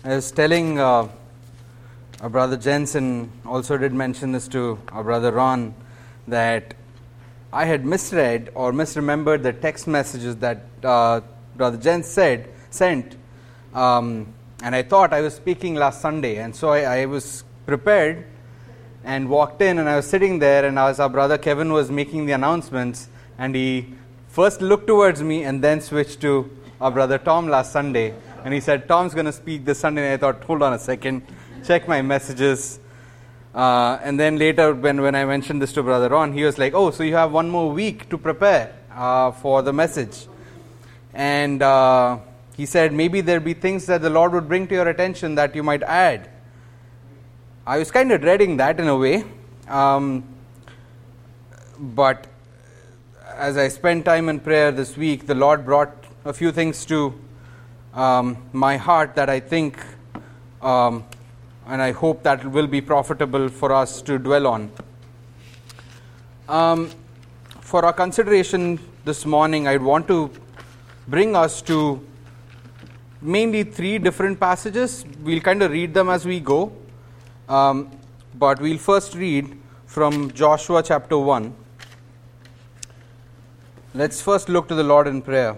I was telling our brother Jensen, also did mention this to our brother Ron, that I had misread or misremembered the text messages that brother Jens sent, and I thought I was speaking last Sunday, and so I was prepared and walked in, and I was sitting there, and as our brother Kevin was making the announcements, and he first looked towards me and then switched to our brother Tom last Sunday, and he said, Tom's going to speak this Sunday, and I thought, hold on a second, check my messages. And then later, when I mentioned this to Brother Ron, he was like, oh, so you have one more week to prepare for the message. And he said, maybe there'll be things that the Lord would bring to your attention that you might add. I was kind of dreading that in a way. But as I spent time in prayer this week, the Lord brought a few things to my heart that I think and I hope that will be profitable for us to dwell on. For our consideration this morning, I want to bring us to mainly three different passages. We'll kind of read them as we go, but we'll first read from Joshua chapter 1. Let's first look to the Lord in prayer.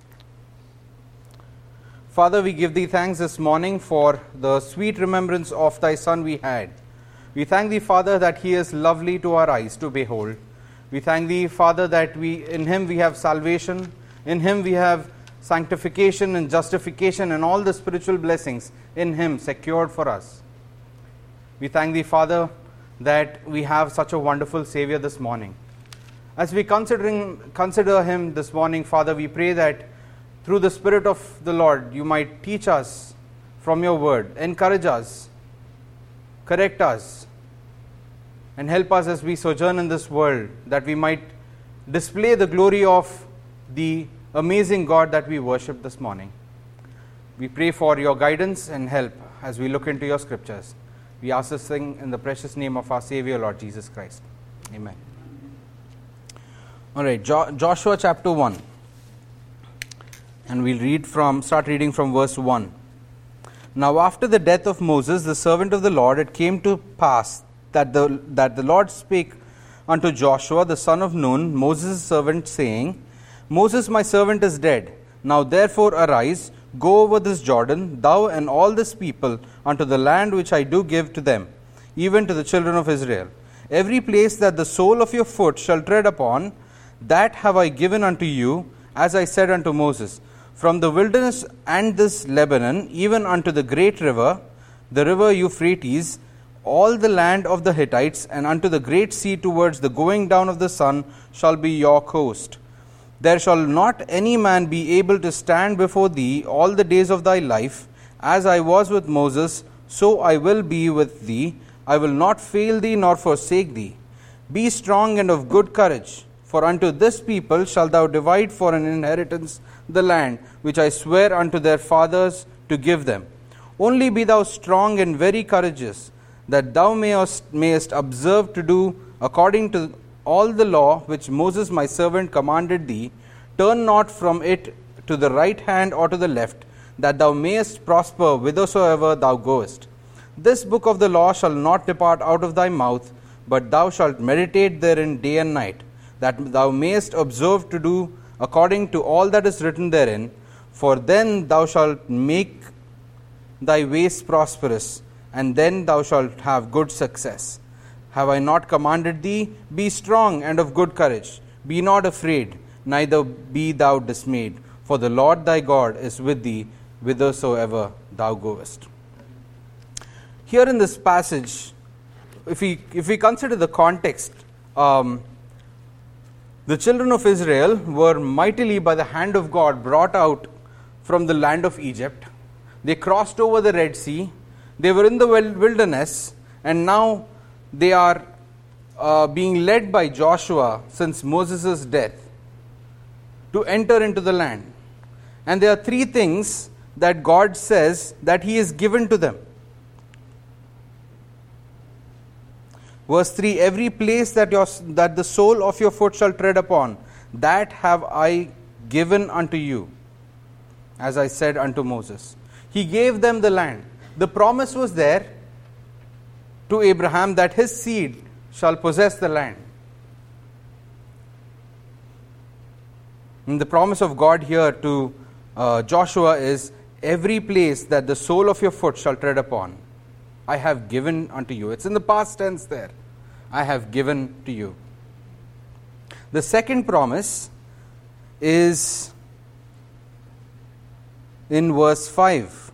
Father, we give thee thanks this morning for the sweet remembrance of thy Son we had. We thank thee, Father, that he is lovely to our eyes to behold. We thank thee, Father, that in him we have salvation, in him we have sanctification and justification and all the spiritual blessings in him secured for us. We thank thee, Father, that we have such a wonderful Savior this morning. As we consider him this morning, Father, we pray that through the Spirit of the Lord, you might teach us from your word, encourage us, correct us, and help us as we sojourn in this world, that we might display the glory of the amazing God that we worship this morning. We pray for your guidance and help as we look into your scriptures. We ask this thing in the precious name of our Savior, Lord Jesus Christ. Amen. All right, Joshua chapter 1. And we'll start reading from verse 1. Now after the death of Moses, the servant of the Lord, it came to pass that the Lord spake unto Joshua, the son of Nun, Moses' servant, saying, Moses my servant is dead. Now therefore arise, go over this Jordan, thou and all this people, unto the land which I do give to them, even to the children of Israel. Every place that the sole of your foot shall tread upon, that have I given unto you, as I said unto Moses. From the wilderness and this Lebanon, even unto the great river, the river Euphrates, all the land of the Hittites, and unto the great sea towards the going down of the sun, shall be your coast. There shall not any man be able to stand before thee all the days of thy life. As I was with Moses, so I will be with thee. I will not fail thee nor forsake thee. Be strong and of good courage, for unto this people shalt thou divide for an inheritance the land which I swear unto their fathers to give them. Only be thou strong and very courageous, that thou mayest observe to do according to all the law which Moses my servant commanded thee. Turn not from it to the right hand or to the left, that thou mayest prosper whithersoever thou goest. This book of the law shall not depart out of thy mouth, but thou shalt meditate therein day and night, that thou mayest observe to do according to all that is written therein, for then thou shalt make thy ways prosperous, and then thou shalt have good success. Have I not commanded thee? Be strong and of good courage. Be not afraid, neither be thou dismayed, for the Lord thy God is with thee whithersoever thou goest. Here in this passage, if we consider the context, the children of Israel were mightily by the hand of God brought out from the land of Egypt. They crossed over the Red Sea. They were in the wilderness, and now they are being led by Joshua since Moses' death to enter into the land. And there are three things that God says that He has given to them. Verse 3, every place that the sole of your foot shall tread upon, that have I given unto you, as I said unto Moses. He gave them the land. The promise was there to Abraham that his seed shall possess the land. And the promise of God here to Joshua is, every place that the sole of your foot shall tread upon, I have given unto you. It's in the past tense there. I have given to you. The second promise is in verse 5.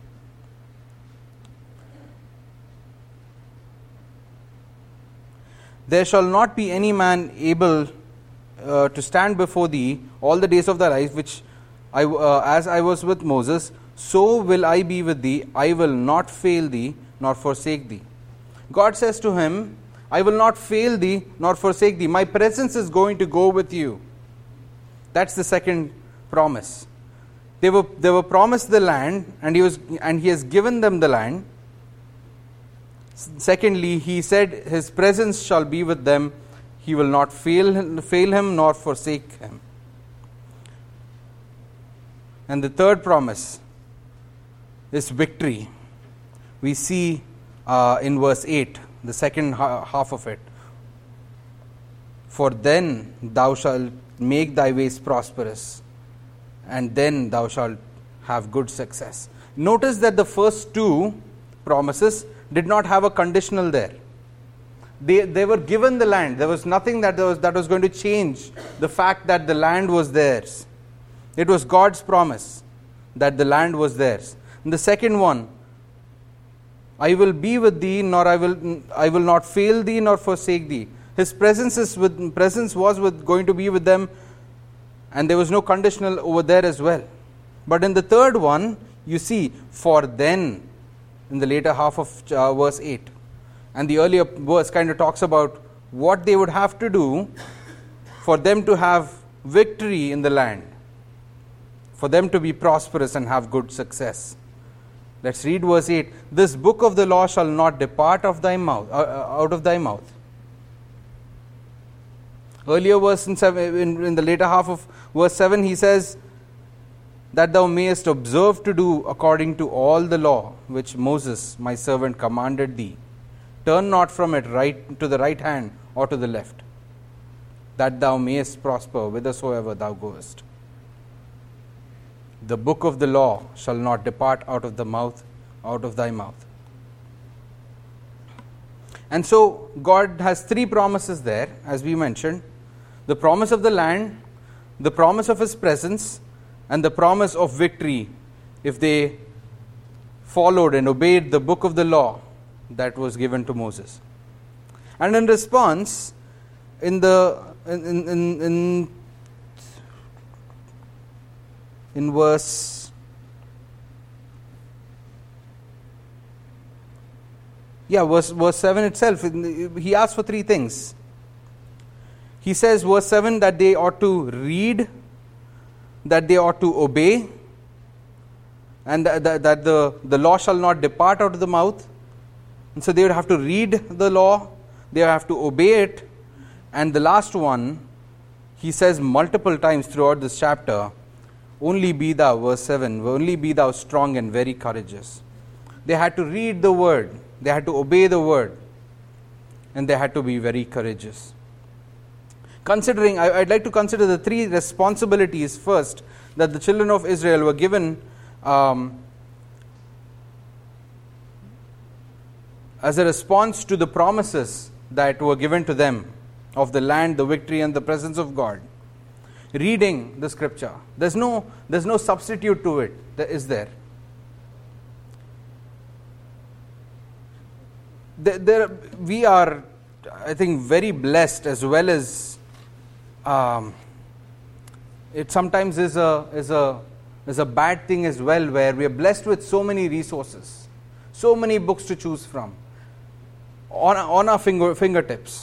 There shall not be any man able to stand before thee all the days of thy life, which as I was with Moses, so will I be with thee. I will not fail thee nor forsake thee. God says to him, I will not fail thee nor forsake thee. My presence is going to go with you. That's the second promise. They were promised the land, and he has given them the land. Secondly, he said his presence shall be with them. He will not fail him nor forsake him. And the third promise is victory. We see in verse 8, the second half of it. For then thou shalt make thy ways prosperous, and then thou shalt have good success. Notice that the first two promises did not have a conditional there. They were given the land. There was nothing that was going to change the fact that the land was theirs. It was God's promise that the land was theirs. And the second one, I will be with thee, nor I will not fail thee nor forsake thee. His presence was going to be with them, and there was no conditional over there as well. But in the third one, you see, for then, in the later half of verse 8. And the earlier verse kind of talks about what they would have to do for them to have victory in the land, for them to be prosperous and have good success. Let's read verse 8. This book of the law shall not depart of thy mouth, out of thy mouth. Earlier verse in the later half of verse 7, he says, that thou mayest observe to do according to all the law which Moses my servant commanded thee. Turn not from it right to the right hand or to the left, that thou mayest prosper whithersoever thou goest. The book of the law shall not depart out of thy mouth. And so God has three promises there, as we mentioned. The promise of the land, the promise of his presence, and the promise of victory if they followed and obeyed the book of the law that was given to Moses. And in response, in verse 7 itself, he asks for three things. He says, verse 7, that they ought to read, that they ought to obey, and that the law shall not depart out of the mouth. And so they would have to read the law, they have to obey it. And the last one, he says multiple times throughout this chapter, only be thou, verse 7, only be thou strong and very courageous. They had to read the word, they had to obey the word, and they had to be very courageous. I'd like to consider the three responsibilities first that the children of Israel were given as a response to the promises that were given to them of the land, the victory, and the presence of God. Reading the scripture. There's no substitute to it, is there? We are, I think, very blessed, as well as it sometimes is a bad thing as well, where we are blessed with so many resources, so many books to choose from on our fingertips.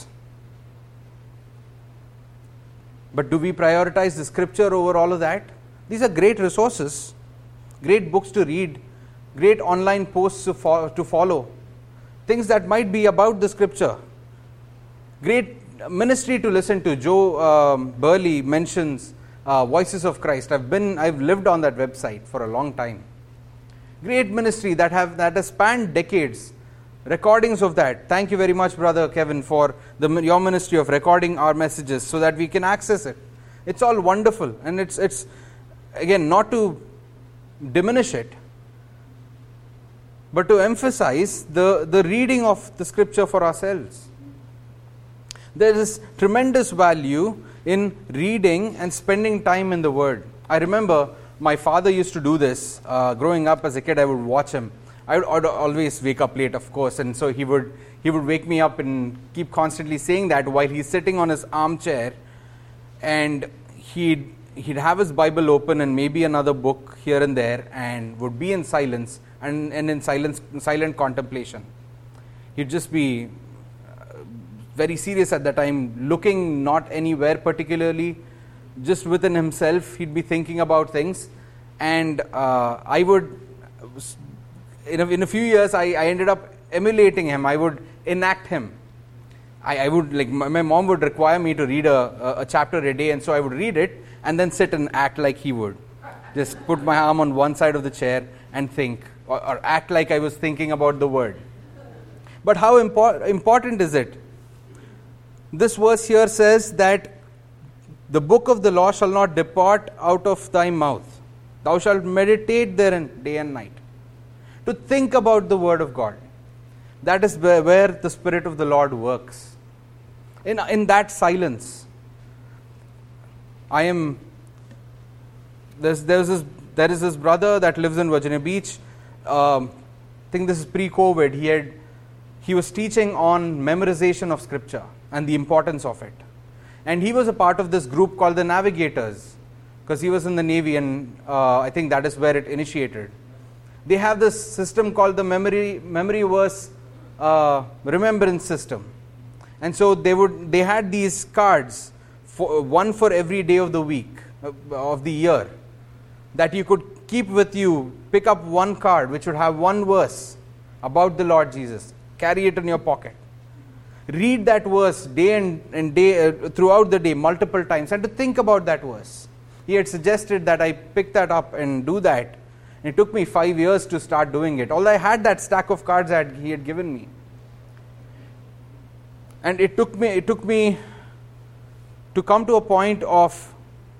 But do we prioritize the scripture over all of that? These are great resources, great books to read, great online posts to follow, things that might be about the scripture, great ministry to listen to. Joe Burley mentions Voices of Christ. I've lived on that website for a long time. Great ministry that has spanned decades. Recordings of that. Thank you very much, Brother Kevin, for your ministry of recording our messages so that we can access it. It's all wonderful, and it's again, not to diminish it, but to emphasize the reading of the scripture for ourselves. There is tremendous value in reading and spending time in the Word. I remember my father used to do this. Growing up as a kid, I would watch him. I would always wake up late, of course, and so he would wake me up and keep constantly saying that while he's sitting on his armchair, and he'd have his Bible open and maybe another book here and there, and would be in silence and in silent contemplation. He'd just be very serious at the time, looking not anywhere particularly, just within himself. He'd be thinking about things, and I would, in a few years, I ended up emulating him. I would enact him. I would, like, my mom would require me to read a chapter a day, and so I would read it and then sit and act like he would. Just put my arm on one side of the chair and think, or act like I was thinking about the word. But how important is it? This verse here says that the book of the law shall not depart out of thy mouth. Thou shalt meditate therein day and night. To think about the word of God. That is where the Spirit of the Lord works. In that silence. There is this brother that lives in Virginia Beach. I think this is pre-COVID. He was teaching on memorization of scripture and the importance of it. And he was a part of this group called the Navigators, because he was in the Navy, and I think that is where it initiated. They have this system called the memory verse remembrance system. And so they had these cards, one for every day of the week, of the year, that you could keep with you. Pick up one card which would have one verse about the Lord Jesus. Carry it in your pocket. Read that verse day and day throughout the day, multiple times, and to think about that verse. He had suggested that I pick that up and do that. It took me 5 years to start doing it. Although I had that stack of cards that he had given me. And it took me to come to a point of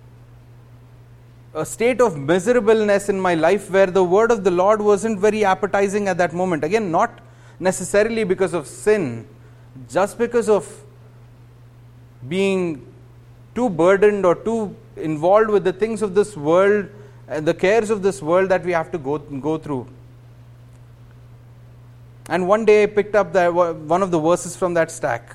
a state of miserableness in my life where the word of the Lord wasn't very appetizing at that moment. Again, not necessarily because of sin, just because of being too burdened or too involved with the things of this world and the cares of this world that we have to go through. And one day I picked up one of the verses from that stack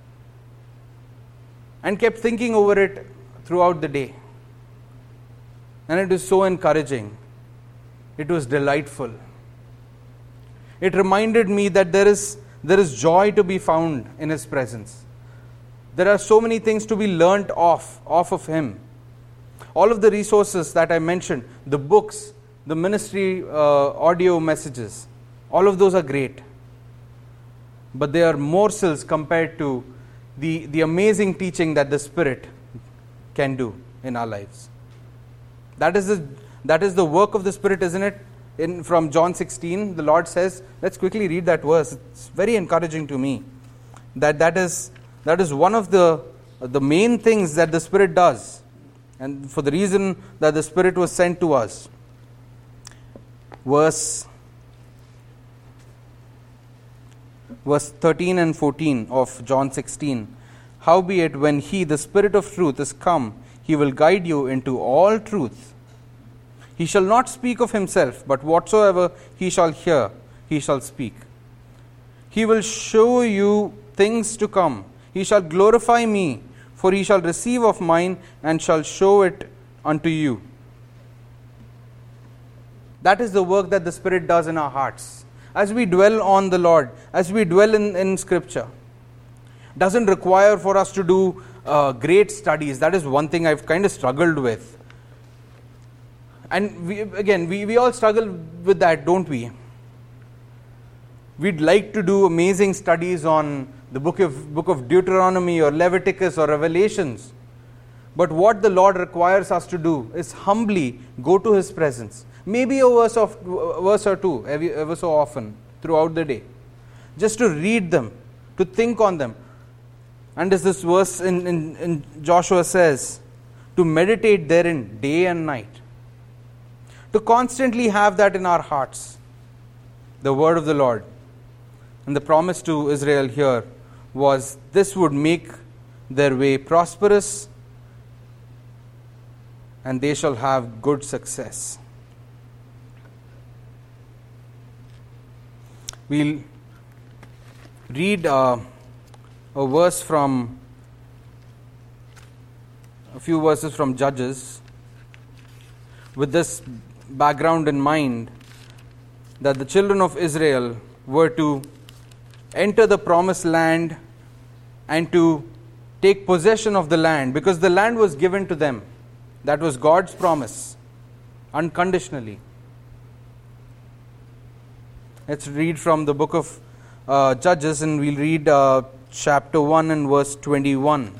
and kept thinking over it throughout the day. And it was so encouraging. It was delightful. It reminded me that there is joy to be found in His presence. There are so many things to be learnt off of Him. All of the resources that I mentioned, the books, the ministry audio messages, all of those are great. But they are morsels compared to the amazing teaching that the Spirit can do in our lives. That is the work of the Spirit, isn't it? From John 16, the Lord says, let's quickly read that verse. It's very encouraging to me. That is one of the main things that the Spirit does. And for the reason that the Spirit was sent to us. Verse 13 and 14 of John 16. Howbeit, when He, the Spirit of truth, is come, He will guide you into all truth. He shall not speak of Himself, but whatsoever He shall hear, He shall speak. He will show you things to come. He shall glorify me, for He shall receive of mine and shall show it unto you. That is the work that the Spirit does in our hearts. As we dwell on the Lord, as we dwell in Scripture. Doesn't require for us to do great studies. That is one thing I've kind of struggled with. And we all struggle with that, don't we? We'd like to do amazing studies on the book of Deuteronomy or Leviticus or Revelations. But what the Lord requires us to do is humbly go to His presence Maybe a verse or two ever so often throughout the day. Just to read them, to think on them. And as this verse in Joshua says, to meditate therein day and night. To constantly have that in our hearts. The word of the Lord. And the promise to Israel here was this would make their way prosperous and they shall have good success. We'll read a few verses from Judges with this background in mind, that the children of Israel were to enter the promised land and to take possession of the land, because the land was given to them. That was God's promise, unconditionally. Let's read from the book of Judges, and we'll read chapter 1 and verse 21.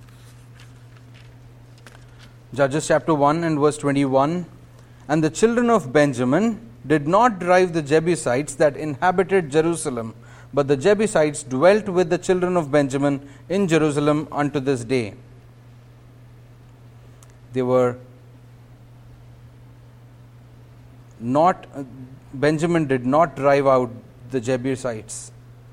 Judges chapter 1 and verse 21. And the children of Benjamin did not drive the Jebusites that inhabited Jerusalem, but the Jebusites dwelt with the children of Benjamin in Jerusalem unto this day. Benjamin did not drive out the Jebusites.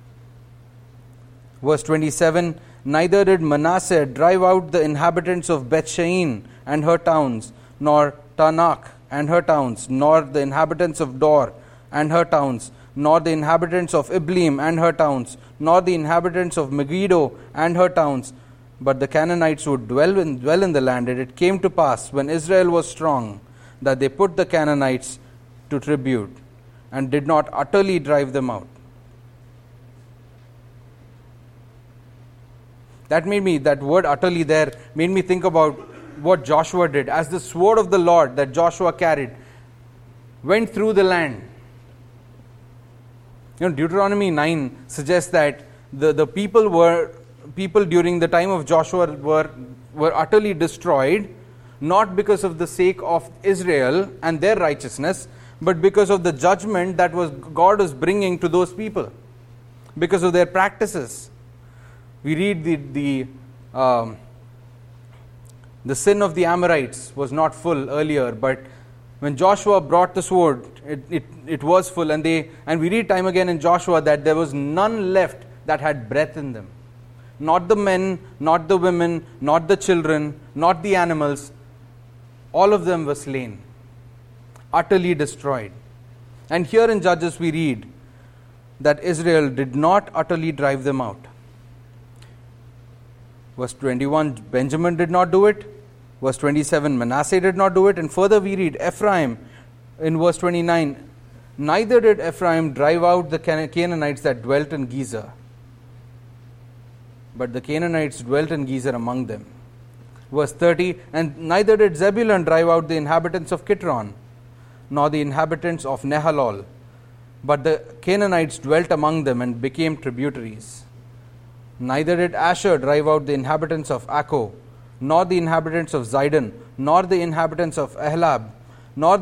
Verse 27, neither did Manasseh drive out the inhabitants of Bethshean and her towns, nor Tanakh and her towns, nor the inhabitants of Dor and her towns, nor the inhabitants of Ibleam and her towns, nor the inhabitants of Megiddo and her towns, but the Canaanites would dwell in the land. And it came to pass, when Israel was strong, that they put the Canaanites to tribute, and did not utterly drive them out. That word utterly there made me think about what Joshua did. As the sword of the Lord that Joshua carried went through the land. Deuteronomy 9 suggests that the people during the time of Joshua were utterly destroyed, not because of the sake of Israel and their righteousness, but because of the judgment that God was bringing to those people, because of their practices. We read the sin of the Amorites was not full earlier, but when Joshua brought the sword, it was full, and we read time again in Joshua that there was none left that had breath in them. Not the men, not the women, not the children, not the animals. All of them were slain, utterly destroyed. And here in Judges we read that Israel did not utterly drive them out. Verse 21, Benjamin did not do it. Verse 27, Manasseh did not do it. And further we read Ephraim in verse 29, neither did Ephraim drive out the Canaanites that dwelt in Gezer, but the Canaanites dwelt in Gezer among them. Verse 30, and neither did Zebulun drive out the inhabitants of Kitron, nor the inhabitants of Nehalol, but the Canaanites dwelt among them and became tributaries. Neither did Asher drive out the inhabitants of Akko, nor the inhabitants of Zidon, nor the inhabitants of Ahlab, nor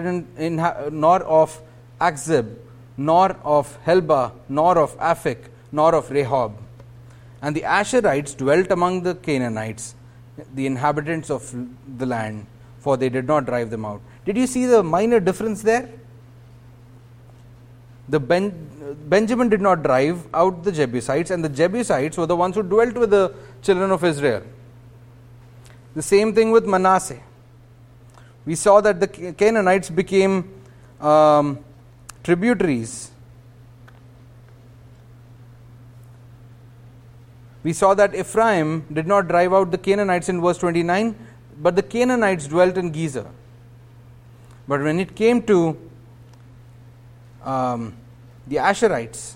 of Akzib, nor of Helba, nor of Aphik, nor of Rehob. And the Asherites dwelt among the Canaanites, the inhabitants of the land, for they did not drive them out. Did you see the minor difference there? Benjamin did not drive out the Jebusites, and the Jebusites were the ones who dwelt with the children of Israel. The same thing with Manasseh. We saw that the Canaanites became tributaries. We saw that Ephraim did not drive out the Canaanites in verse 29, but the Canaanites dwelt in Gezer. But when it came to the Asherites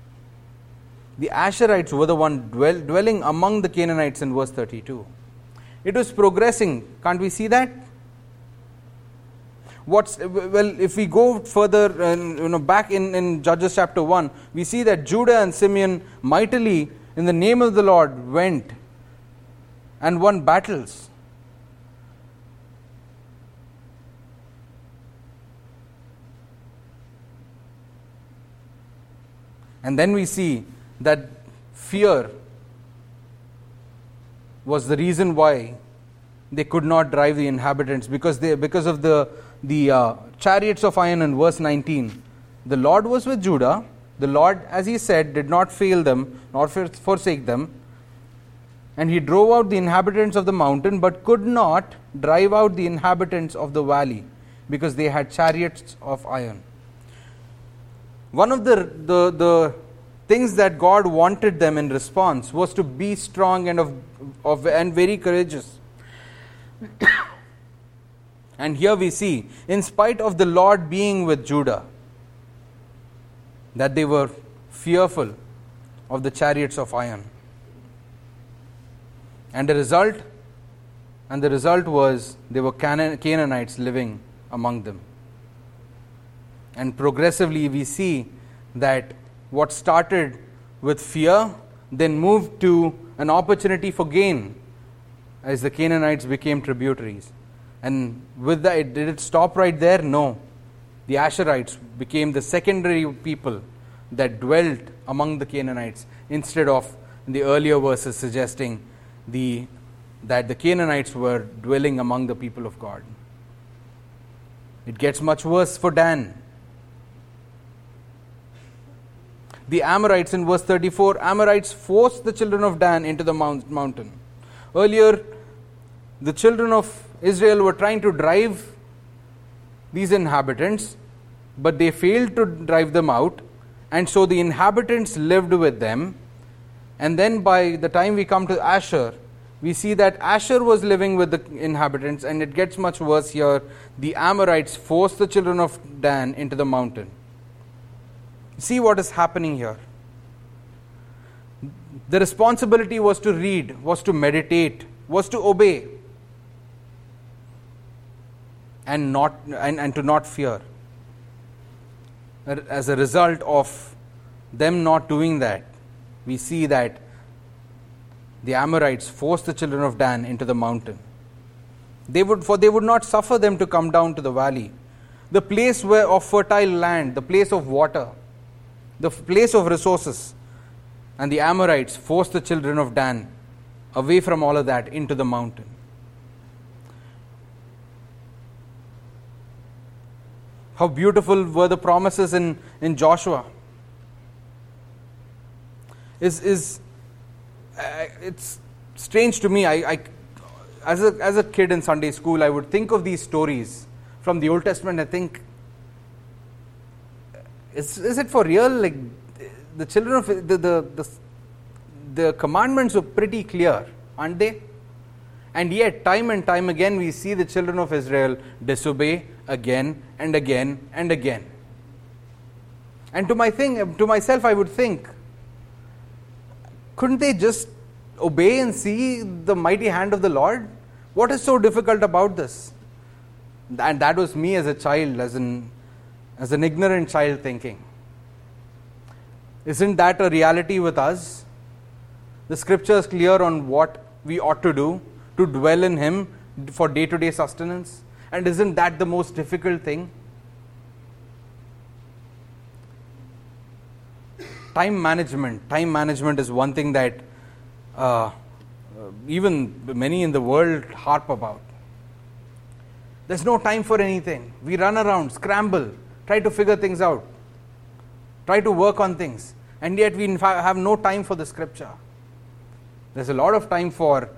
were the one dwelling among the Canaanites in verse 32. It was progressing. Can't we see that? If we go further, back in Judges chapter 1, we see that Judah and Simeon mightily, in the name of the Lord, went and won battles. And then we see that fear was the reason why they could not drive the inhabitants, because of the chariots of iron in verse 19. The Lord was with Judah. The Lord, as he said, did not fail them nor forsake them. And he drove out the inhabitants of the mountain, but could not drive out the inhabitants of the valley, because they had chariots of iron. One of the things that God wanted them in response was to be strong and very courageous. And here we see, in spite of the Lord being with Judah, that they were fearful of the chariots of iron. And the result was there were Canaanites living among them. And progressively we see that what started with fear then moved to an opportunity for gain as the Canaanites became tributaries. And with that, did it stop right there? No. The Asherites became the secondary people that dwelt among the Canaanites, instead of in the earlier verses suggesting that the Canaanites were dwelling among the people of God. It gets much worse for Dan. The Amorites in verse 34, Amorites forced the children of Dan into the mountain. Earlier, the children of Israel were trying to drive these inhabitants, but they failed to drive them out, and so the inhabitants lived with them. And then by the time we come to Asher, we see that Asher was living with the inhabitants, and it gets much worse here. The Amorites forced the children of Dan into the mountain. See what is happening here. The responsibility was to read, was to meditate, was to obey, and to not fear. As a result of them not doing that, we see that the Amorites forced the children of Dan into the mountain. They would not suffer them to come down to the valley, the place of fertile land, the place of water, the place of resources. And the Amorites forced the children of Dan away from all of that into the mountain. How beautiful were the promises in Joshua. It's strange to me. I as a kid in Sunday school, I would think of these stories from the Old Testament. I think, is it for real? Like, the children of the commandments are pretty clear, aren't they? And yet, time and time again, we see the children of Israel disobey again and again and again. And to myself, I would think, couldn't they just obey and see the mighty hand of the Lord? What is so difficult about this? And that was me as a child, as an ignorant child thinking. Isn't that a reality with us? The scripture is clear on what we ought to do, to dwell in Him for day-to-day sustenance. And isn't that the most difficult thing? Time management is one thing that even many in the world harp about. There's no time for anything. We run around, scramble, try to figure things out, try to work on things, and yet we have no time for the scripture. There's a lot of time for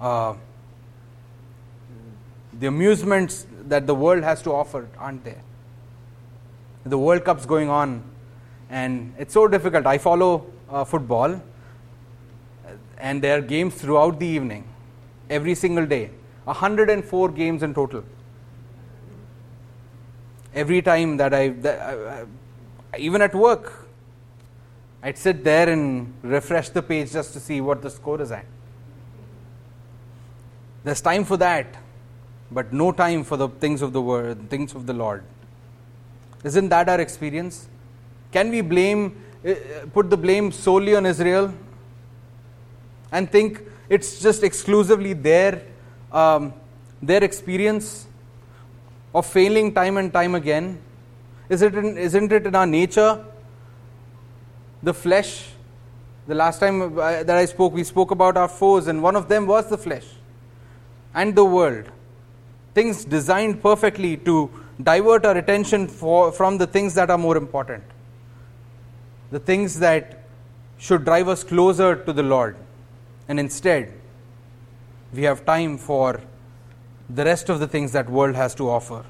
the amusements that the world has to offer, aren't there? The World Cup's going on, and it's so difficult. I follow football, and there are games throughout the evening, every single day. 104 games in total. Every time that I even at work, I'd sit there and refresh the page just to see what the score is at. There's time for that, but no time for the things of the world, things of the Lord. Isn't that our experience? Can we put the blame solely on Israel and think it's just exclusively their experience of failing time and time again? Isn't it in our nature the flesh. The last time that I spoke, we spoke about our foes, and one of them was the flesh and the world. Things designed perfectly to divert our attention from the things that are more important. The things that should drive us closer to the Lord. And instead, we have time for the rest of the things that world has to offer,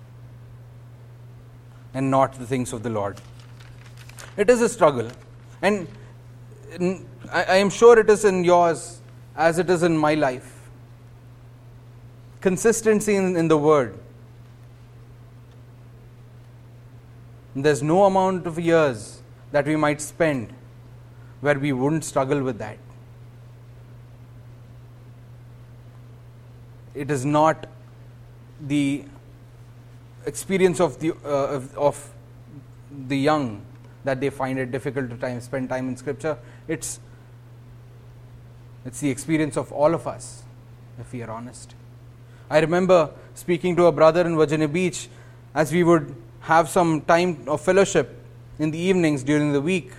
and not the things of the Lord. It is a struggle, and I am sure it is in yours as it is in my life. Consistency in the Word. There's no amount of years that we might spend where we wouldn't struggle with that. It is not the experience of the young that they find it difficult to spend time in Scripture. It's the experience of all of us, if we are honest. I remember speaking to a brother in Virginia Beach as we would have some time of fellowship in the evenings during the week.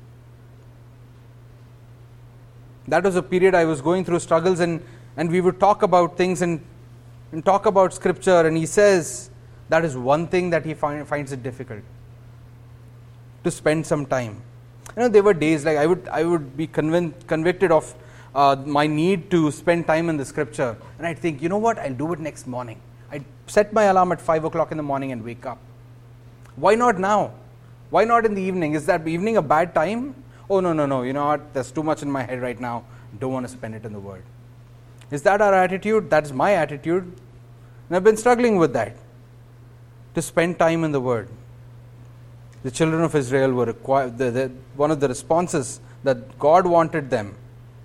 That was a period I was going through struggles, and we would talk about things and talk about Scripture, and he says that is one thing that he finds it difficult to spend some time. There were days like I would be convicted of my need to spend time in the Scripture, and I'd think, you know what, I'll do it next morning. I'd set my alarm at 5 o'clock in the morning and wake up. Why not now? Why not in the evening? Is that evening a bad time? Oh, no, you know what, there's too much in my head right now. Don't want to spend it in the Word. Is that our attitude? That's my attitude. And I've been struggling with that, to spend time in the Word. The children of Israel were required, one of the responses that God wanted them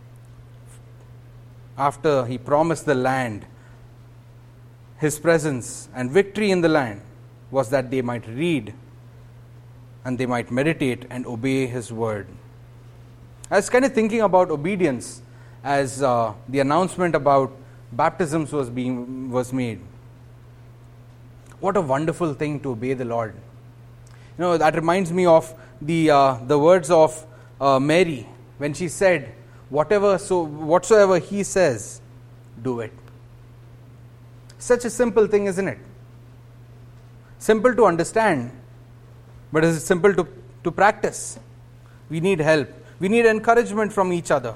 after He promised the land, His presence and victory in the land, was that they might read and they might meditate and obey His Word. I was kind of thinking about obedience as the announcement about baptisms was made. What a wonderful thing to obey the Lord. That reminds me of the words of Mary when she said, whatsoever He says, do it. Such a simple thing, isn't it? Simple to understand, but it's simple to practice. We need help. We need encouragement from each other.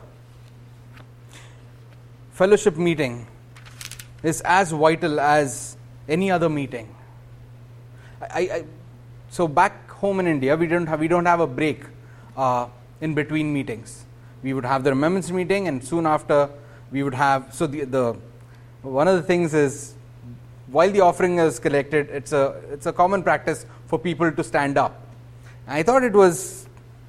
Fellowship meeting is as vital as any other meeting. So back home in India, we don't have a break in between meetings. We would have the remembrance meeting, and soon after we would have. So the one of the things is, while the offering is collected, it's a common practice for people to stand up. I thought it was.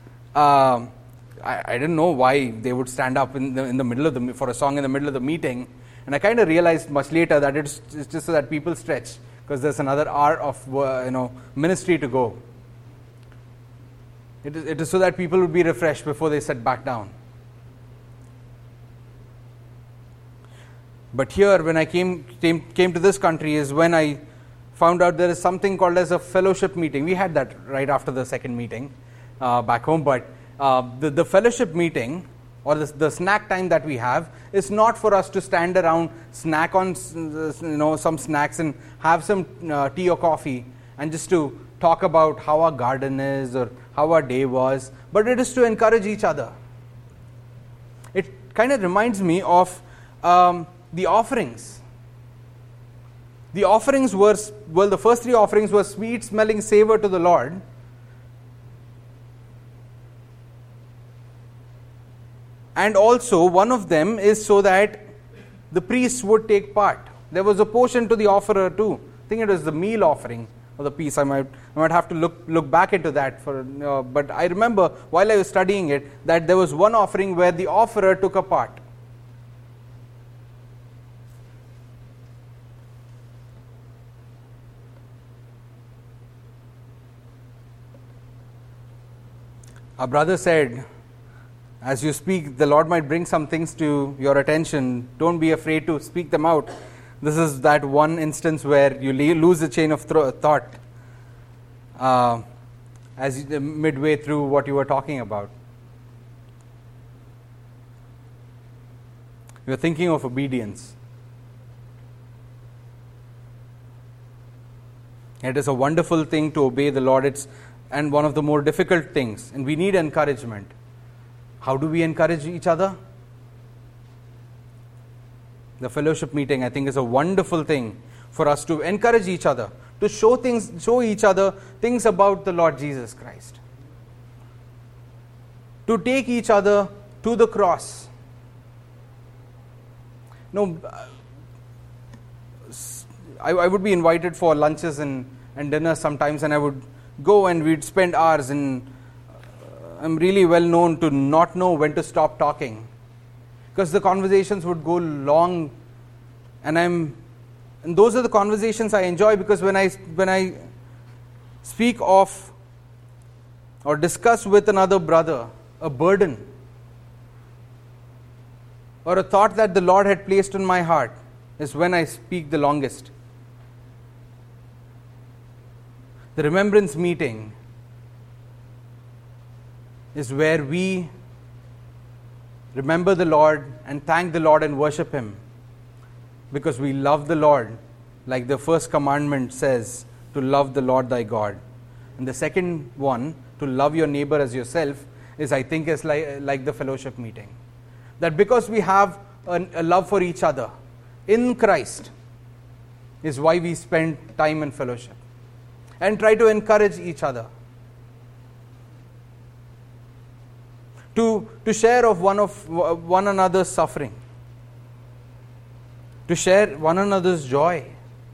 I didn't know why they would stand up in the middle of for a song in the middle of the meeting, and I kind of realized much later that it's just so that people stretch, because there's another hour of ministry to go. It is so that people would be refreshed before they sit back down. But here, when I came to this country, is when I found out there is something called as a fellowship meeting. We had that right after the second meeting back home, but the fellowship meeting, or the snack time that we have, is not for us to stand around, snack on some snacks and have some tea or coffee and just to talk about how our garden is or how our day was, but it is to encourage each other. It kind of reminds me of the offerings. The offerings were, the first three offerings were sweet smelling savor to the Lord. And also, one of them is so that the priests would take part. There was a portion to the offerer too. I think it was the meal offering or the piece. I might have to look back into that. But I remember while I was studying it that there was one offering where the offerer took a part. Our brother said, as you speak, the Lord might bring some things to your attention. Don't be afraid to speak them out. This is that one instance where you lose the chain of thought. midway through what you were talking about. You were thinking of obedience. It is a wonderful thing to obey the Lord. And one of the more difficult things. And we need encouragement. How do we encourage each other? The fellowship meeting, I think, is a wonderful thing for us to encourage each other, to show each other things about the Lord Jesus Christ, to take each other to the cross. I would be invited for lunches and dinners sometimes, and I would go and we'd spend hours, and I'm really well known to not know when to stop talking, because the conversations would go long, and those are the conversations I enjoy, because when I speak of or discuss with another brother a burden or a thought that the Lord had placed in my heart, is when I speak the longest. The remembrance meeting is where we remember the Lord and thank the Lord and worship Him, because we love the Lord, like the first commandment says, to love the Lord thy God. And the second one, to love your neighbor as yourself, is, I think, is like the fellowship meeting. That because we have a love for each other in Christ, is why we spend time in fellowship and try to encourage each other, to share of one another's suffering, to share one another's joy.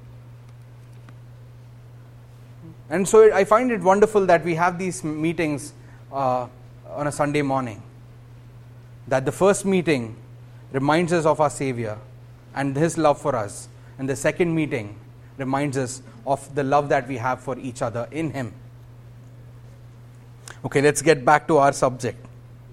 And so I find it wonderful that we have these meetings on a Sunday morning. That the first meeting reminds us of our Savior and His love for us. And the second meeting reminds us of the love that we have for each other in Him. Okay, let's get back to our subject.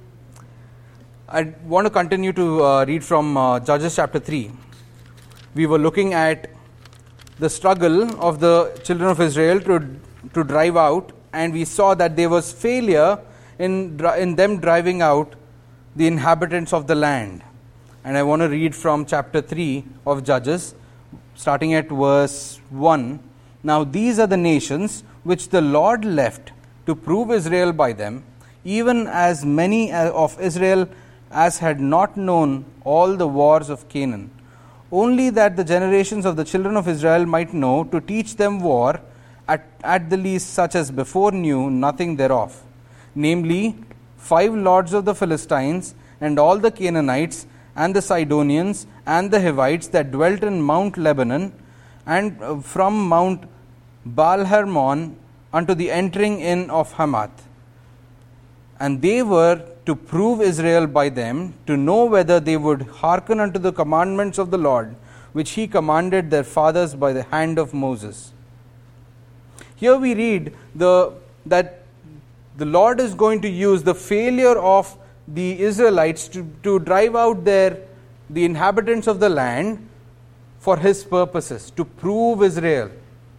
I want to continue to read from Judges chapter 3. We were looking at the struggle of the children of Israel to drive out, and we saw that there was failure in them driving out the inhabitants of the land. And I want to read from chapter 3 of Judges, starting at verse 1. Now these are the nations which the Lord left to prove Israel by them, even as many of Israel as had not known all the wars of Canaan, only that the generations of the children of Israel might know, to teach them war, at the least such as before knew nothing thereof, namely 5 lords of the Philistines, and all the Canaanites, and the Sidonians, and the Hivites that dwelt in Mount Lebanon, and from Mount Baal-Hermon unto the entering in of Hamath. And they were to prove Israel by them, to know whether they would hearken unto the commandments of the Lord, which He commanded their fathers by the hand of Moses. Here we read that the Lord is going to use the failure of the Israelites to drive out the inhabitants of the land for His purposes, to prove Israel.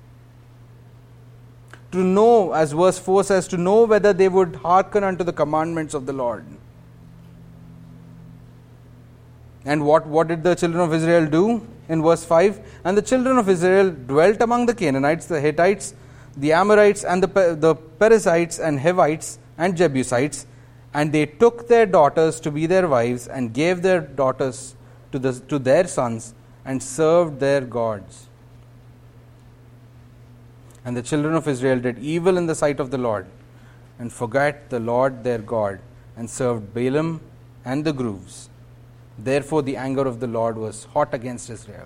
To know, as verse 4 says, to know whether they would hearken unto the commandments of the Lord. And what did the children of Israel do? In verse 5, and the children of Israel dwelt among the Canaanites, the Hittites, the Amorites, and the Perizzites, and Hivites, and Jebusites, and they took their daughters to be their wives, and gave their daughters to their sons, and served their gods. And the children of Israel did evil in the sight of the Lord, and forgot the Lord their God, and served Balaam and the groves. Therefore the anger of the Lord was hot against Israel.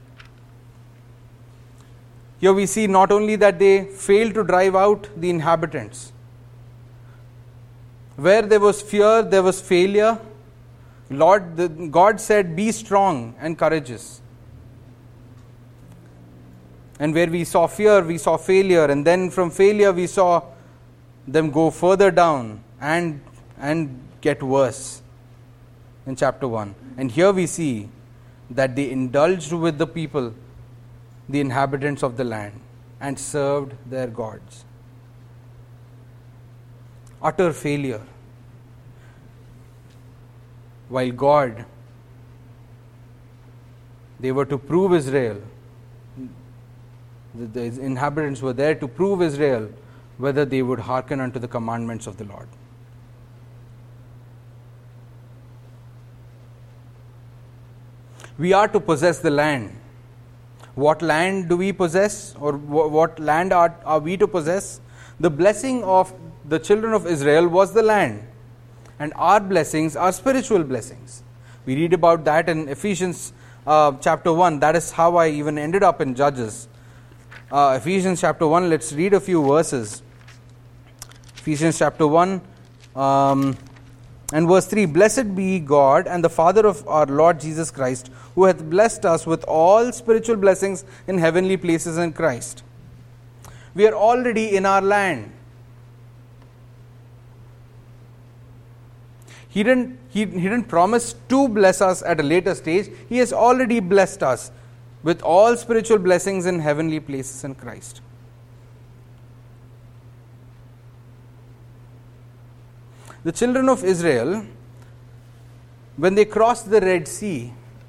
Here we see not only that they failed to drive out the inhabitants. Where there was fear, there was failure. God said, be strong and courageous. And where we saw fear, we saw failure. And then from failure, we saw them go further down and get worse in chapter 1. And here we see that they indulged with the people, the inhabitants of the land, and served their gods. utter failure. While God, they were to prove Israel, the inhabitants were there to prove Israel whether they would hearken unto the commandments of the Lord. We are to possess the land. What land do we possess, or what land are we to possess? The blessing of the children of Israel was the land, and our blessings are spiritual blessings. We read about that in Ephesians chapter 1. That is how I even ended up in Judges. Ephesians chapter 1, let's read a few verses. Ephesians chapter 1 and verse 3. Blessed be God and the Father of our Lord Jesus Christ, who hath blessed us with all spiritual blessings in heavenly places in Christ. We are already in our land. He didn't promise to bless us at a later stage. He has already blessed us with all spiritual blessings in heavenly places in Christ. The children of Israel, when they crossed the Red Sea,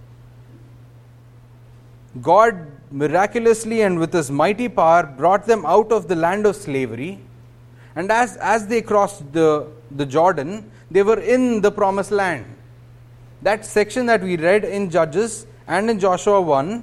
God miraculously and with His mighty power brought them out of the land of slavery. And as they crossed the Jordan, they were in the promised land. That section that we read in Judges and in Joshua 1,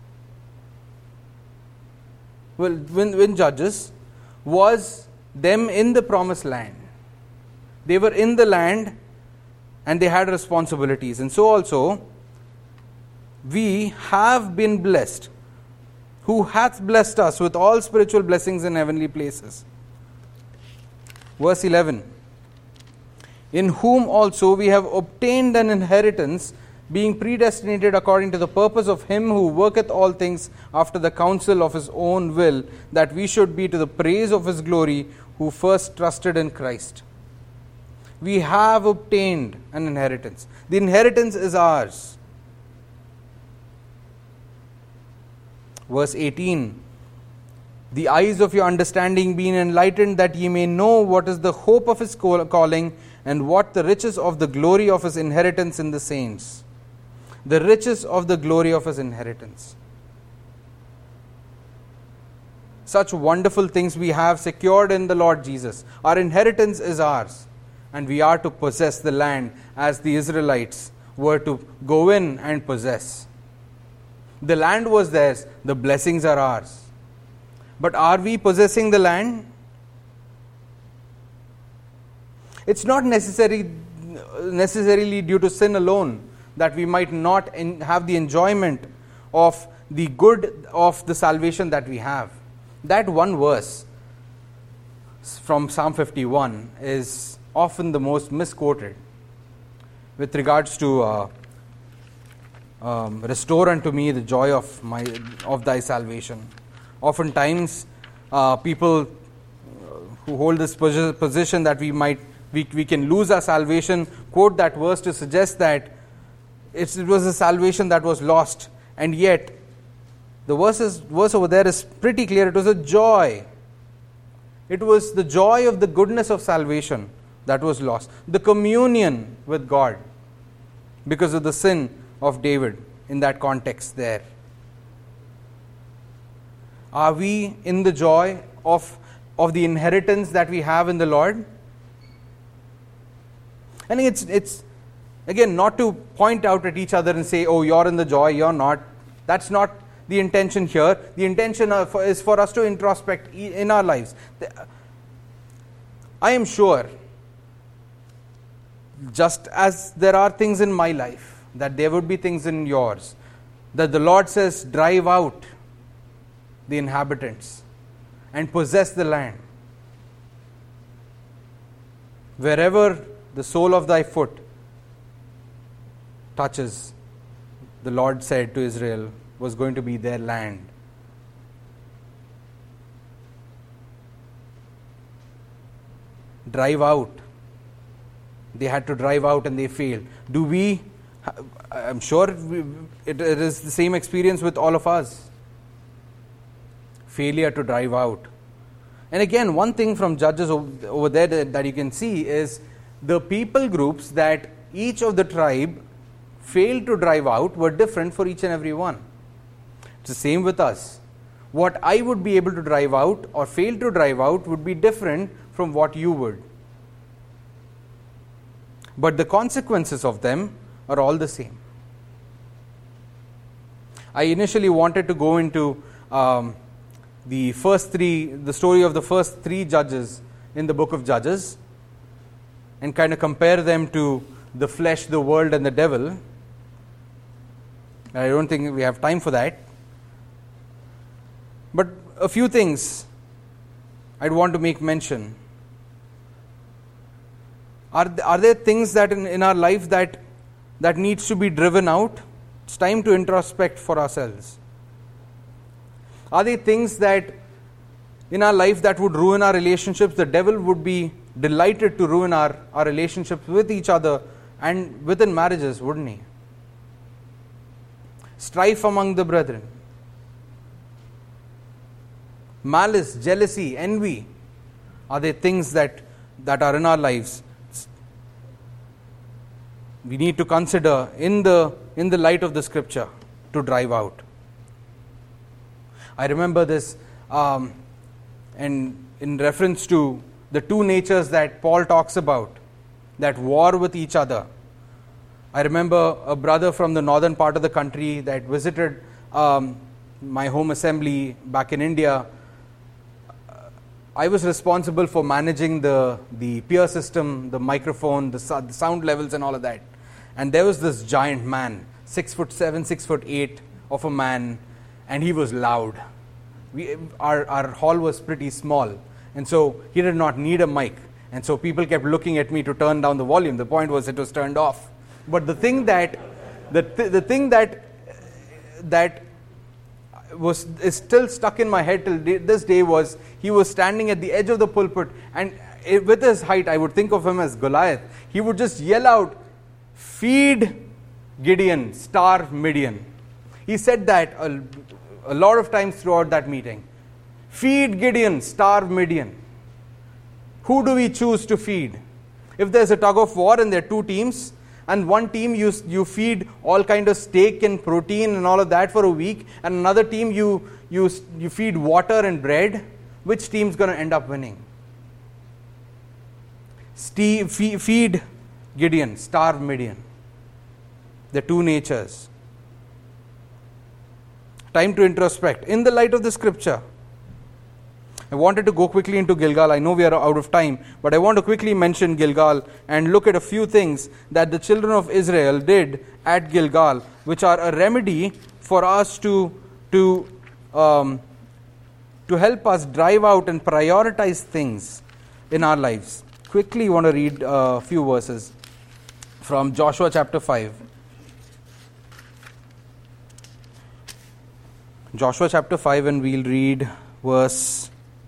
in Judges, was them in the promised land. They were in the land and they had responsibilities. And so also, we have been blessed, who hath blessed us with all spiritual blessings in heavenly places. Verse 11. In whom also we have obtained an inheritance, being predestinated according to the purpose of Him who worketh all things after the counsel of His own will, that we should be to the praise of His glory, who first trusted in Christ. We have obtained an inheritance. The inheritance is ours. Verse 18. The eyes of your understanding being enlightened, that ye may know what is the hope of His calling, and what the riches of the glory of His inheritance in the saints. The riches of the glory of His inheritance. Such wonderful things we have secured in the Lord Jesus. Our inheritance is ours, and we are to possess the land as the Israelites were to go in and possess. The land was theirs, the blessings are ours. But are we possessing the land? It's not necessarily due to sin alone that we might not have the enjoyment of the good of the salvation that we have. That one verse from Psalm 51 is often the most misquoted with regards to restore unto me the joy of thy salvation. Oftentimes, people who hold this position that we can lose our salvation quote that verse to suggest that it was a salvation that was lost, and yet the verse over there is pretty clear. It was a joy. It was the joy of the goodness of salvation that was lost. The communion with God because of the sin of David in that context there. Are we in the joy of the inheritance that we have in the Lord? And it's again not to point out at each other and say, oh, you're in the joy, you're not. That's not the intention here. The intention is for us to introspect in our lives. I am sure, just as there are things in my life, that there would be things in yours, that the Lord says, drive out the inhabitants and possess the land. Wherever the sole of thy foot touches, the Lord said to Israel, was going to be their land. Drive out. They had to drive out and they failed. Do we? I'm sure it is the same experience with all of us. Failure to drive out. And again, one thing from Judges over there that you can see is the people groups that each of the tribe failed to drive out were different for each and every one. It's the same with us. What I would be able to drive out or fail to drive out would be different from what you would. But the consequences of them are all the same. I initially wanted to go into the story of the first three judges in the book of Judges and kind of compare them to the flesh, the world, and the devil. I don't think we have time for that. But a few things I'd want to make mention. Are there things that in our life that needs to be driven out? It's time to introspect for ourselves. Are there things that in our life that would ruin our relationships? The devil would be delighted to ruin our relationships with each other and within marriages, wouldn't he? Strife among the brethren. Malice, jealousy, envy. Are they things that are in our lives? We need to consider in the light of the scripture to drive out. I remember this and in reference to the two natures that Paul talks about, that war with each other. I remember a brother from the northern part of the country that visited my home assembly back in India. I was responsible for managing the PIA system, the microphone, the sound levels and all of that. And there was this giant man, 6'7", 6'8" of a man, and he was loud. Our hall was pretty small, and so he did not need a mic. And so people kept looking at me to turn down the volume. The point was it was turned off. But the thing that is still stuck in my head till this day was he was standing at the edge of the pulpit, and with his height, I would think of him as Goliath. He would just yell out, "Feed Gideon, starve Midian." He said that a lot of times throughout that meeting. Feed Gideon, starve Midian. Who do we choose to feed? If there's a tug of war and there are two teams, and one team you feed all kind of steak and protein and all of that for a week, and another team you feed water and bread, which team's going to end up winning? Feed Gideon, starve Midian. The two natures. Time to introspect. In the light of the scripture, I wanted to go quickly into Gilgal. I know we are out of time, but I want to quickly mention Gilgal and look at a few things that the children of Israel did at Gilgal, which are a remedy for us to help us drive out and prioritize things in our lives. Quickly, I want to read a few verses from Joshua chapter 5. Joshua chapter 5, and we'll read verse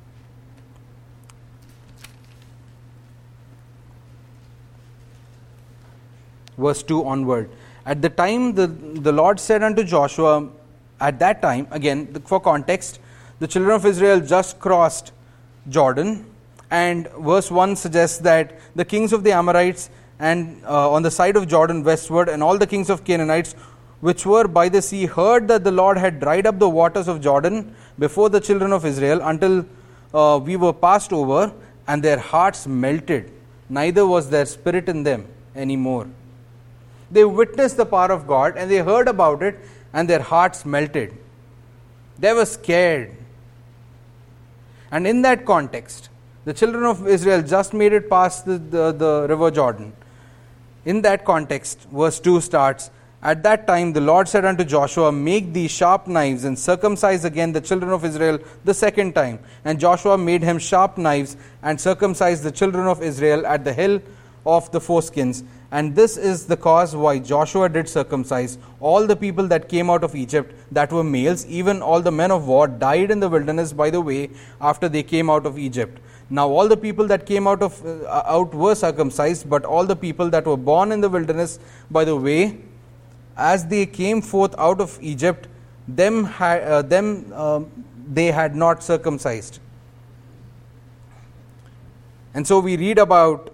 2 onward. At the time the Lord said unto Joshua, at that time, again for context, the children of Israel just crossed Jordan, and verse 1 suggests that the kings of the Amorites and on the side of Jordan westward, and all the kings of Canaanites which were by the sea, heard that the Lord had dried up the waters of Jordan before the children of Israel until we were passed over, and their hearts melted, neither was there spirit in them anymore. They witnessed the power of God, and they heard about it, and their hearts melted. They were scared. And in that context, the children of Israel just made it past the river Jordan. In that context, verse 2 starts, at that time the Lord said unto Joshua, make these sharp knives, and circumcise again the children of Israel the second time. And Joshua made him sharp knives, and circumcised the children of Israel at the hill of the foreskins. And this is the cause why Joshua did circumcise all the people that came out of Egypt, that were males, even all the men of war died in the wilderness by the way after they came out of Egypt. Now all the people that came out were circumcised, but all the people that were born in the wilderness by the way, as they came forth out of Egypt, they had not circumcised. And so we read about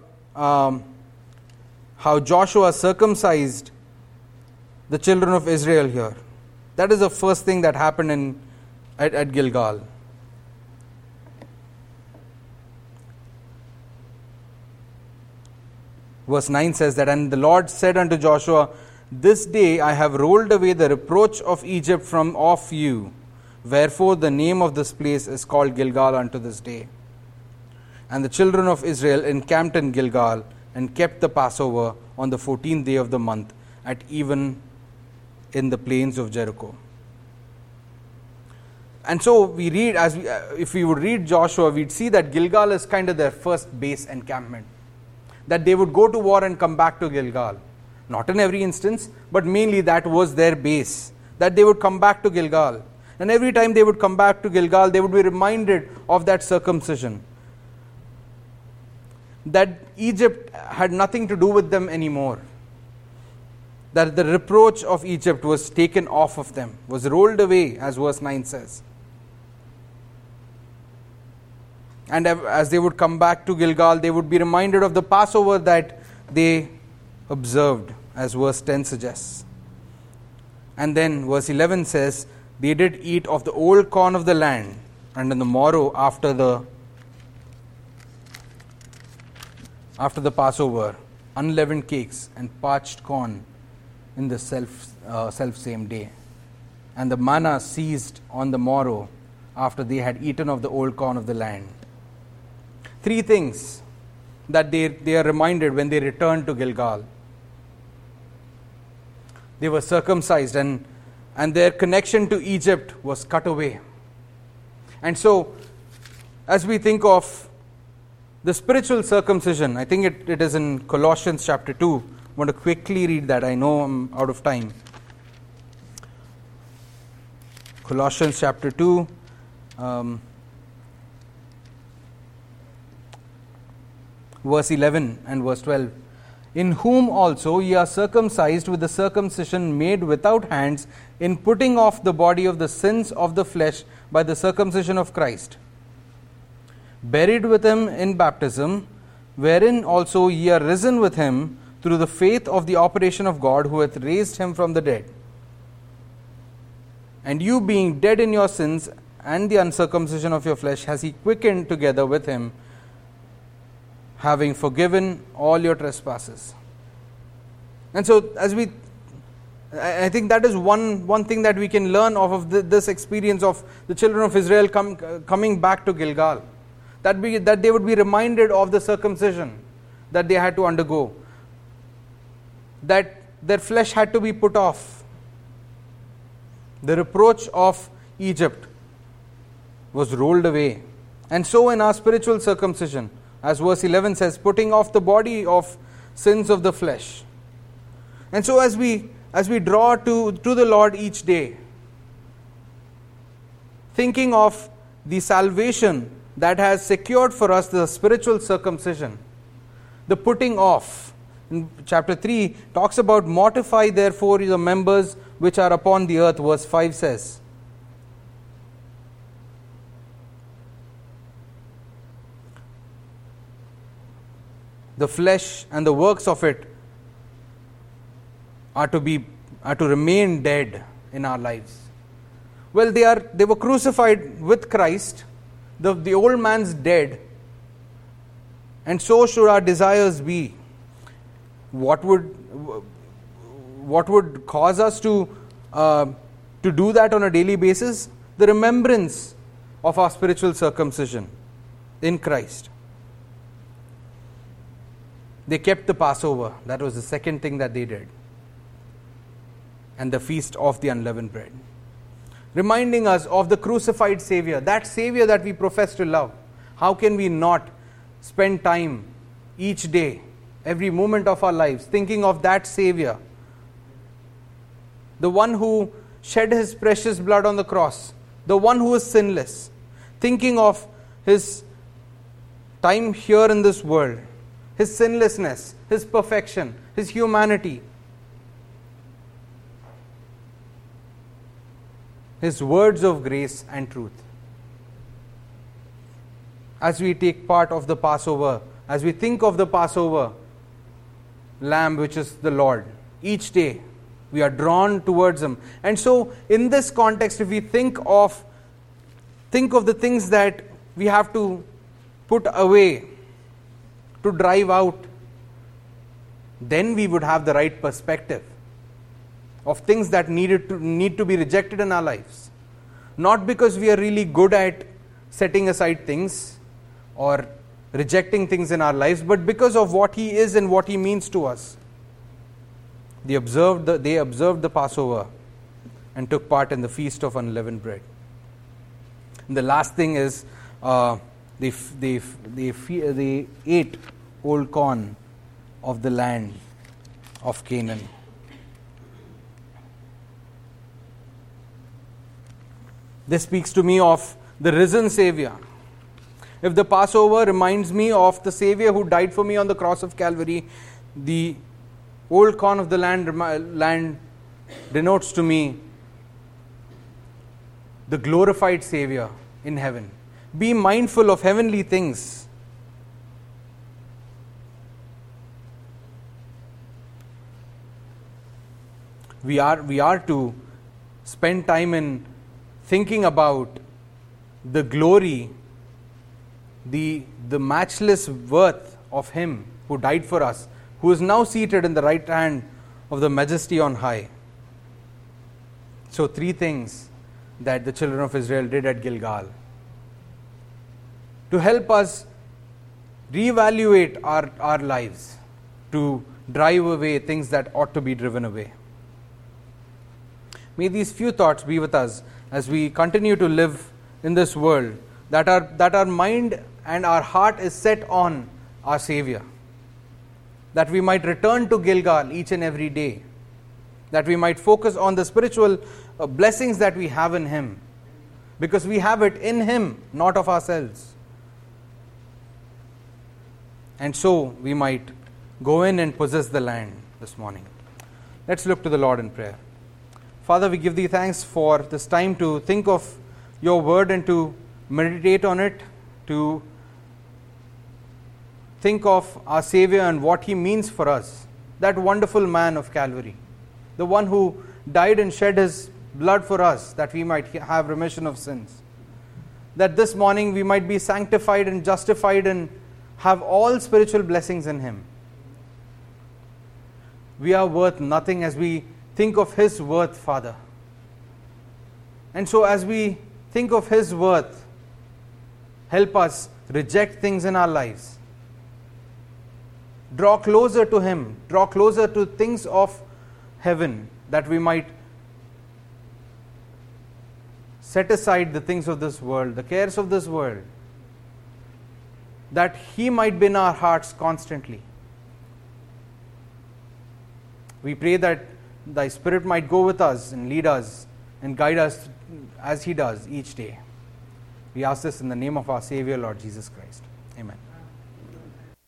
how Joshua circumcised the children of Israel here. That is the first thing that happened at Gilgal. Verse 9 says that, "And the Lord said unto Joshua, This day I have rolled away the reproach of Egypt from off you. Wherefore the name of this place is called Gilgal unto this day. And the children of Israel encamped in Gilgal and kept the Passover on the 14th day of the month at even in the plains of Jericho." And so we read, if we would read Joshua, we'd see that Gilgal is kind of their first base encampment. That they would go to war and come back to Gilgal. Not in every instance, but mainly that was their base. That they would come back to Gilgal. And every time they would come back to Gilgal, they would be reminded of that circumcision. That Egypt had nothing to do with them anymore. That the reproach of Egypt was taken off of them, was rolled away, as verse 9 says. And as they would come back to Gilgal, they would be reminded of the Passover that they observed, as verse 10 suggests. And then verse 11 says, "They did eat of the old corn of the land, and in the morrow after the Passover, unleavened cakes and parched corn in the self same day. And the manna ceased on the morrow after they had eaten of the old corn of the land." Three things that they are reminded when they return to Gilgal. They were circumcised and their connection to Egypt was cut away. And so, as we think of the spiritual circumcision, I think it is in Colossians chapter 2. I want to quickly read that. I know I'm out of time. Colossians chapter 2. Verse 11 and verse 12. "In whom also ye are circumcised with the circumcision made without hands, in putting off the body of the sins of the flesh by the circumcision of Christ. Buried with him in baptism, wherein also ye are risen with him through the faith of the operation of God, who hath raised him from the dead. And you being dead in your sins and the uncircumcision of your flesh, has he quickened together with him, having forgiven all your trespasses." And so, I think that is one thing that we can learn off of this experience of the children of Israel coming back to Gilgal. That they would be reminded of the circumcision that they had to undergo. That their flesh had to be put off. The reproach of Egypt was rolled away. And so in our spiritual circumcision, as verse 11 says, putting off the body of sins of the flesh. And so as we draw to the Lord each day, thinking of the salvation that has secured for us the spiritual circumcision, the putting off. In chapter 3 talks about, "Mortify therefore the members which are upon the earth," verse 5 says. The flesh and the works of it are to remain dead in our lives. Well, they were crucified with Christ. The old man's dead, and so should our desires be. What would cause us to do that on a daily basis? The remembrance of our spiritual circumcision in Christ. They kept the Passover. That was the second thing that they did. And the feast of the unleavened bread. Reminding us of the crucified Savior, that Savior that we profess to love. How can we not spend time each day, every moment of our lives, thinking of that Savior? The one who shed his precious blood on the cross, the one who is sinless, thinking of his time here in this world, his sinlessness, his perfection, his humanity, his words of grace and truth. As we take part of the Passover as we think of the Passover lamb, which is the Lord, each day we are drawn towards Him. And so in this context, if we think of the things that we have to put away, to drive out, then we would have the right perspective of things that need to be rejected in our lives. Not because we are really good at setting aside things or rejecting things in our lives, but because of what He is and what He means to us. They observed the Passover and took part in the Feast of Unleavened Bread. And the last thing is they ate old corn of the land of Canaan. This speaks to me of the risen Savior. If the Passover reminds me of the Savior who died for me on the cross of Calvary, the old corn of the land denotes to me the glorified Savior in heaven. Be mindful of heavenly things. We are to spend time in thinking about the glory, the matchless worth of Him who died for us, who is now seated in the right hand of the Majesty on high. So 3 things that the children of Israel did at Gilgal to help us reevaluate our lives, to drive away things that ought to be driven away. May these few thoughts be with us as we continue to live in this world, that our mind and our heart is set on our Savior, that we might return to Gilgal each and every day, that we might focus on the spiritual blessings that we have in Him, because we have it in Him, not of ourselves. And so we might go in and possess the land this morning. Let's look to the Lord in prayer. Father, we give Thee thanks for this time to think of Your word and to meditate on it, to think of our Savior and what He means for us, that wonderful man of Calvary, the one who died and shed His blood for us that we might have remission of sins, that this morning we might be sanctified and justified and have all spiritual blessings in Him. We are worth nothing as we think of His worth, Father. And so as we think of His worth, help us reject things in our lives. Draw closer to Him, draw closer to things of heaven, that we might set aside the things of this world, the cares of this world, that He might be in our hearts constantly. We pray that Thy Spirit might go with us and lead us and guide us as He does each day. We ask this in the name of our Savior, Lord Jesus Christ. Amen.